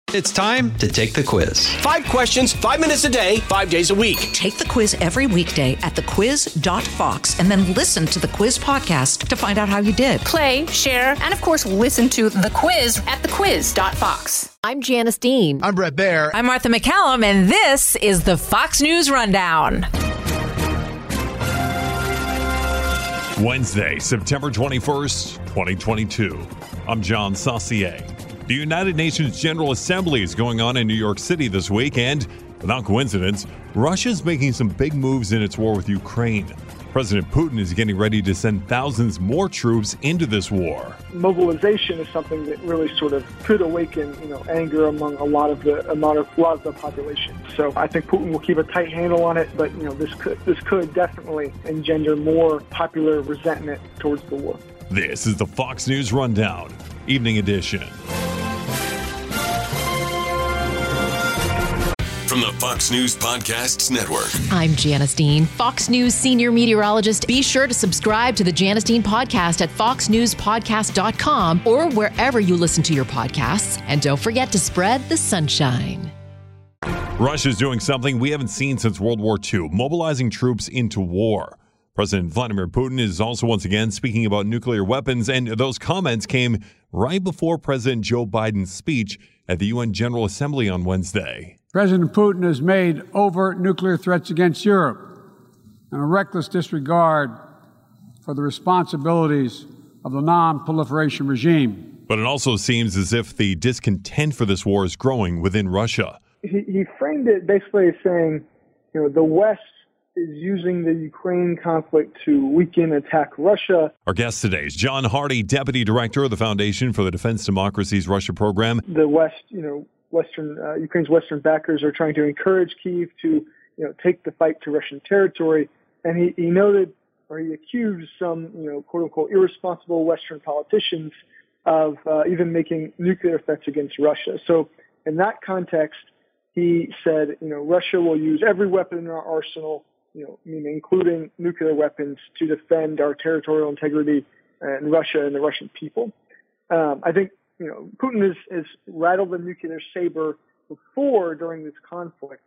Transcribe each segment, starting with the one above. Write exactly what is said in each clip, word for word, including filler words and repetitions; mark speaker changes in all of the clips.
Speaker 1: It's time to take the quiz.
Speaker 2: Five questions, five minutes a day, five days a week.
Speaker 3: Take the quiz every weekday at the quiz dot fox and then listen to the quiz podcast to find out how you did.
Speaker 4: Play, share, and of course, listen to the quiz at the quiz dot fox.
Speaker 5: I'm Janice Dean.
Speaker 6: I'm Brett Baer.
Speaker 7: I'm Martha McCallum, and this is the Fox News Rundown.
Speaker 8: Wednesday, September twenty-first, twenty twenty-two. I'm John Saucier. The United Nations General Assembly is going on in New York City this week, and without coincidence, Russia's making some big moves in its war with Ukraine. President Putin is getting ready to send thousands more troops into this war.
Speaker 9: Mobilization is something that really sort of could awaken, you know, anger among a lot of the a lot of, a lot of the population. So I think Putin will keep a tight handle on it, but you know, this could this could definitely engender more popular resentment towards the war.
Speaker 8: This is the Fox News Rundown, Evening Edition.
Speaker 10: From the Fox News Podcasts Network.
Speaker 5: I'm Janice Dean, Fox News senior meteorologist. Be sure to subscribe to the Janice Dean podcast at fox news podcast dot com or wherever you listen to your podcasts. And don't forget to spread the sunshine.
Speaker 8: Russia's doing something we haven't seen since World War Two, mobilizing troops into war. President Vladimir Putin is also once again speaking about nuclear weapons, and those comments came right before President Joe Biden's speech at the U N General Assembly on Wednesday.
Speaker 11: President Putin has made overt nuclear threats against Europe and a reckless disregard for the responsibilities of the non-proliferation regime.
Speaker 8: But it also seems as if the discontent for this war is growing within Russia.
Speaker 9: He, he framed it basically as saying, you know, the West is using the Ukraine conflict to weaken, attack Russia.
Speaker 8: Our guest today is John Hardy, Deputy Director of the Foundation for the Defense Democracies Russia program.
Speaker 9: The West, you know, Western uh, Ukraine's Western backers are trying to encourage Kyiv to, you know, take the fight to Russian territory. And he, he noted, or he accused some, you know, quote unquote, irresponsible Western politicians of uh, even making nuclear threats against Russia. So in that context, he said, you know, Russia will use every weapon in our arsenal, you know, meaning including nuclear weapons, to defend our territorial integrity and Russia and the Russian people. Um, I think, you know, Putin has, has rattled the nuclear saber before during this conflict.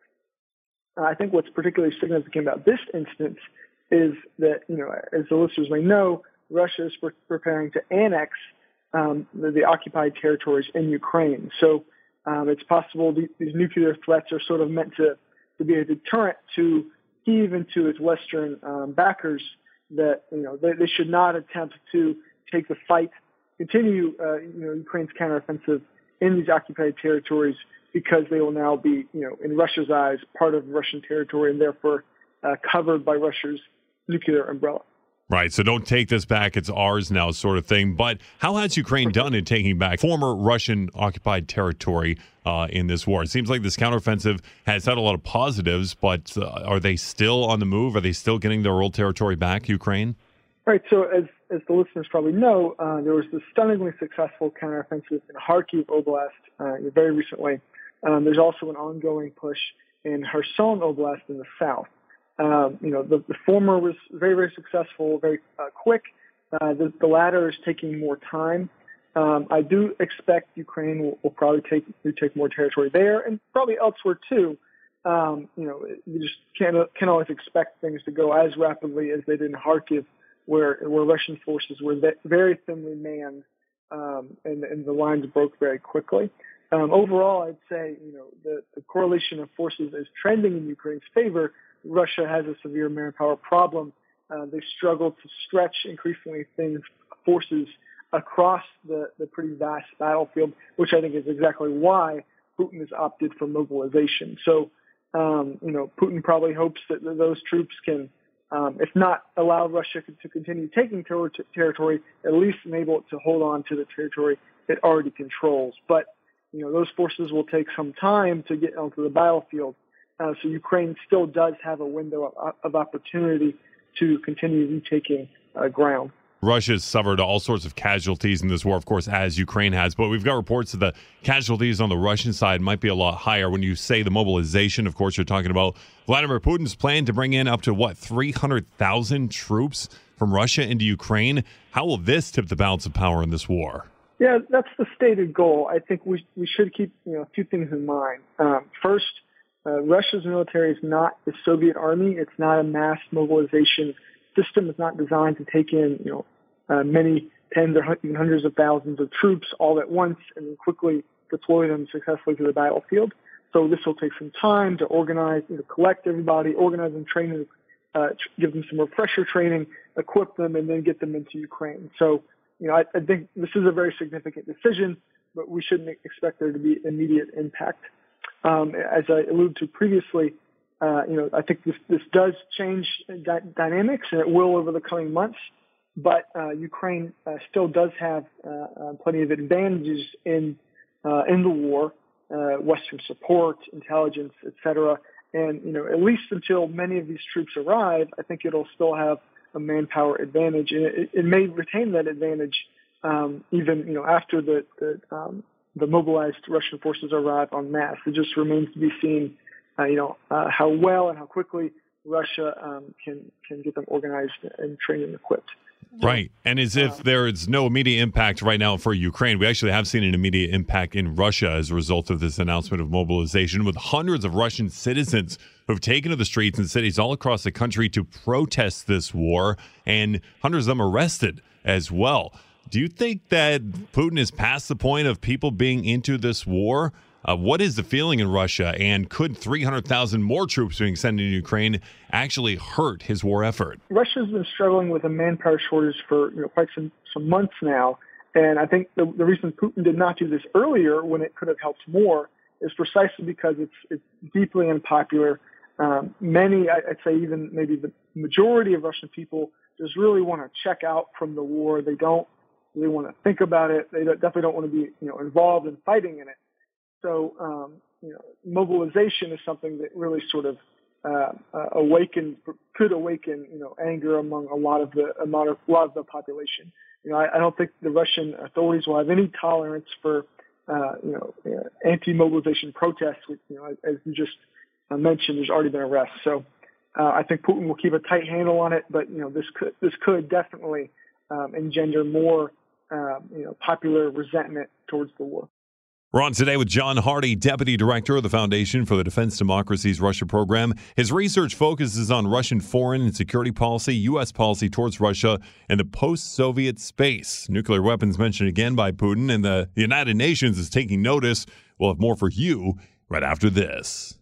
Speaker 9: Uh, I think what's particularly significant about this instance is that, you know, as the listeners may know, Russia is pre- preparing to annex um, the, the occupied territories in Ukraine. So um, it's possible th- these nuclear threats are sort of meant to, to be a deterrent to Kyiv and to its Western um, backers that, you know, they, they should not attempt to take the fight, continue, uh, you know, Ukraine's counteroffensive in these occupied territories, because they will now be, you know, in Russia's eyes, part of Russian territory and therefore uh, covered by Russia's nuclear umbrella.
Speaker 8: Right, so don't take this back, it's ours now sort of thing. But how has Ukraine done in taking back former Russian-occupied territory uh, in this war? It seems like this counteroffensive has had a lot of positives, but uh, are they still on the move? Are they still getting their old territory back, Ukraine?
Speaker 9: Right, so as as the listeners probably know, uh, there was this stunningly successful counteroffensive in Kharkiv Oblast uh, very recently. Um, there's also an ongoing push in Kherson Oblast in the south. Um, you know, the, the former was very, very successful, very uh, quick. Uh, the, the latter is taking more time. Um, I do expect Ukraine will, will probably take take more territory there and probably elsewhere too. Um, you know, you just can't can't always expect things to go as rapidly as they did in Kharkiv, where where Russian forces were very thinly manned, um, and, and the lines broke very quickly. Um, overall, I'd say, you know, the, the correlation of forces is trending in Ukraine's favor. Russia has a severe manpower problem. Uh, they struggle to stretch increasingly thin forces across the, the pretty vast battlefield, which I think is exactly why Putin has opted for mobilization. So, um, you know, Putin probably hopes that those troops can, um, if not allow Russia to continue taking ter- territory, at least enable it to hold on to the territory it already controls. But, you know, those forces will take some time to get onto the battlefield. Uh, so Ukraine still does have a window of, of opportunity to continue retaking uh, ground.
Speaker 8: Russia has suffered all sorts of casualties in this war, of course, as Ukraine has. But we've got reports that the casualties on the Russian side might be a lot higher. When you say the mobilization, of course, you're talking about Vladimir Putin's plan to bring in up to, what, three hundred thousand troops from Russia into Ukraine. How will this tip the balance of power in this war?
Speaker 9: Yeah, that's the stated goal. I think we we should keep you know a few things in mind. Um, first, uh, Russia's military is not the Soviet army. It's not a mass mobilization system. It's not designed to take in you know uh, many tens or even hundreds of thousands of troops all at once and then quickly deploy them successfully to the battlefield. So this will take some time to organize, you know, collect everybody, organize them, train them, uh, give them some refresher training, equip them, and then get them into Ukraine. So, you know, I, I think this is a very significant decision, but we shouldn't expect there to be immediate impact. Um, as I alluded to previously, uh, you know, I think this, this does change di- dynamics, and it will over the coming months. But uh, Ukraine uh, still does have uh, uh, plenty of advantages in uh, in the war. Uh, Western support, intelligence, et cetera. And, you know, at least until many of these troops arrive, I think it'll still have a manpower advantage. And it, it may retain that advantage um, even, you know, after the, the, um, the mobilized Russian forces arrive en masse. It just remains to be seen, uh, you know, uh, how well and how quickly Russia um, can, can get them organized and trained and equipped.
Speaker 8: Right. And as if there is no immediate impact right now for Ukraine, we actually have seen an immediate impact in Russia as a result of this announcement of mobilization, with hundreds of Russian citizens who have taken to the streets and cities all across the country to protest this war, and hundreds of them arrested as well. Do you think that Putin is past the point of people being into this war? Uh, what is the feeling in Russia, and could three hundred thousand more troops being sent into Ukraine actually hurt his war effort?
Speaker 9: Russia's been struggling with a manpower shortage for you know, quite some, some months now, and I think the, the reason Putin did not do this earlier when it could have helped more is precisely because it's, it's deeply unpopular. Um, many, I, I'd say even maybe the majority of Russian people just really want to check out from the war. They don't really want to think about it. They definitely don't want to be you know, involved in fighting in it. So, um, you know, mobilization is something that really sort of uh, uh, awaken, could awaken, you know, anger among a lot of the amount of a lot of the population. You know, I, I don't think the Russian authorities will have any tolerance for, uh, you know, uh, anti-mobilization protests. Which, you know, as you just uh, mentioned, there's already been arrests. So, uh, I think Putin will keep a tight handle on it. But you know, this could this could definitely um, engender more, um, you know, popular resentment towards the war.
Speaker 8: We're on today with John Hardy, Deputy Director of the Foundation for the Defense Democracy's Russia Program. His research focuses on Russian foreign and security policy, U S policy towards Russia, and the post-Soviet space. Nuclear weapons mentioned again by Putin, and the United Nations is taking notice. We'll have more for you right after this.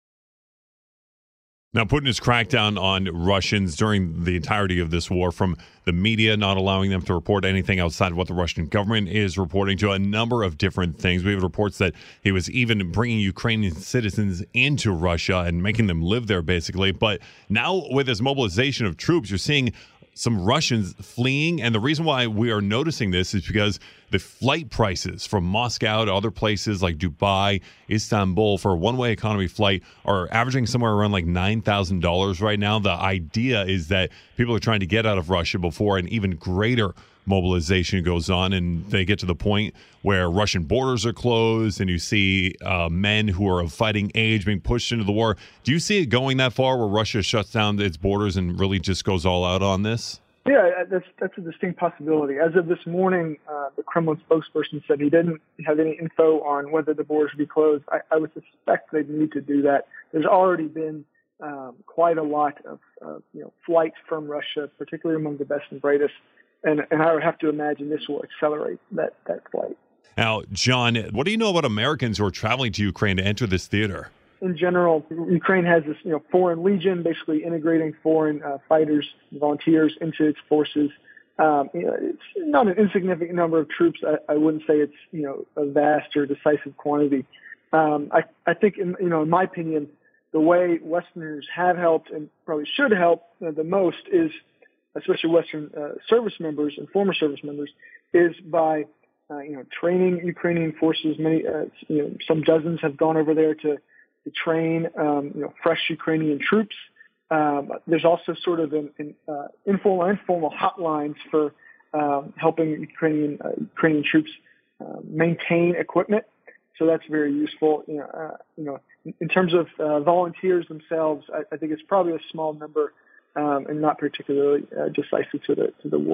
Speaker 8: Now, Putin has cracked down on Russians during the entirety of this war, from the media not allowing them to report anything outside of what the Russian government is reporting, to a number of different things. We have reports that he was even bringing Ukrainian citizens into Russia and making them live there, basically. But now with this mobilization of troops, you're seeing some Russians fleeing. And the reason why we are noticing this is because the flight prices from Moscow to other places like Dubai, Istanbul for a one-way economy flight are averaging somewhere around like nine thousand dollars right now. The idea is that people are trying to get out of Russia before an even greater mobilization goes on, and they get to the point where Russian borders are closed and you see uh, men who are of fighting age being pushed into the war. Do you see it going that far where Russia shuts down its borders and really just goes all out on this?
Speaker 9: Yeah, that's that's a distinct possibility. As of this morning, uh, the Kremlin spokesperson said he didn't have any info on whether the borders would be closed. I, I would suspect they'd need to do that. There's already been um, quite a lot of uh, you know flights from Russia, particularly among the best and brightest. And, and I would have to imagine this will accelerate that, that flight.
Speaker 8: Now, John, what do you know about Americans who are traveling to Ukraine to enter this theater?
Speaker 9: In general, Ukraine has this, you know, foreign legion, basically integrating foreign uh, fighters, volunteers into its forces. Um, you know, it's not an insignificant number of troops. I, I wouldn't say it's, you know, a vast or decisive quantity. Um, I, I think, in, you know, in my opinion, the way Westerners have helped and probably should help uh, the most is, especially Western uh, service members and former service members, is by uh, you know training Ukrainian forces. Many, uh, you know, some dozens have gone over there to to train um, you know fresh Ukrainian troops. Um, there's also sort of an, an uh, informal and formal hotlines for um, helping Ukrainian uh, Ukrainian troops uh, maintain equipment. So that's very useful. You know, uh, you know, in, in terms of uh, volunteers themselves, I, I think it's probably a small number. Um, and not particularly uh, decisive to the to the war.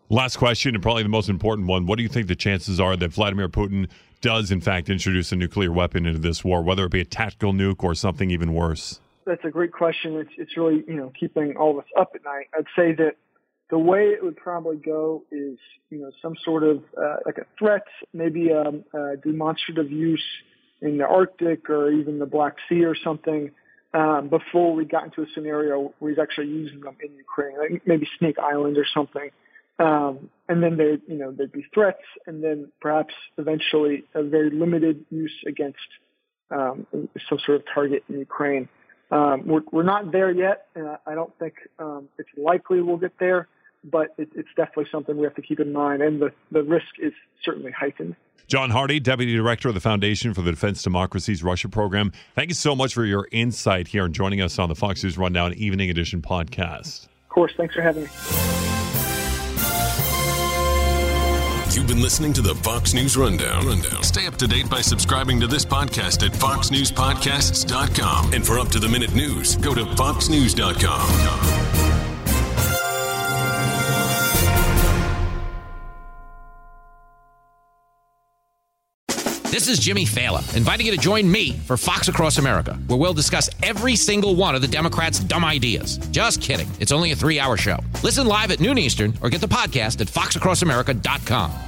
Speaker 8: Last question, and probably the most important one. What do you think the chances are that Vladimir Putin does, in fact, introduce a nuclear weapon into this war, whether it be a tactical nuke or something even worse?
Speaker 9: That's a great question. It's, it's really, you know, keeping all of us up at night. I'd say that the way it would probably go is, you know, some sort of uh, like a threat, maybe um, a demonstrative use in the Arctic or even the Black Sea or something, um, before we got into a scenario where he's actually using them in Ukraine, like maybe Snake Island or something. Um, and then there, you know, there'd be threats, and then perhaps eventually a very limited use against um, some sort of target in Ukraine. Um, we're, we're not there yet, and I don't think um, it's likely we'll get there, but it, it's definitely something we have to keep in mind, and the, the risk is certainly heightened.
Speaker 8: John Hardy, Deputy Director of the Foundation for the Defense Democracies Russia Program, thank you so much for your insight here and joining us on the Fox News Rundown Evening Edition podcast.
Speaker 9: Of course, thanks for having me.
Speaker 10: You've been listening to the Fox News Rundown. Rundown. Stay up to date by subscribing to this podcast at fox news podcasts dot com. And for up-to-the-minute news, go to fox news dot com.
Speaker 6: This is Jimmy Fallon, inviting you to join me for Fox Across America, where we'll discuss every single one of the Democrats' dumb ideas. Just kidding. It's only a three-hour show. Listen live at noon Eastern or get the podcast at fox across america dot com.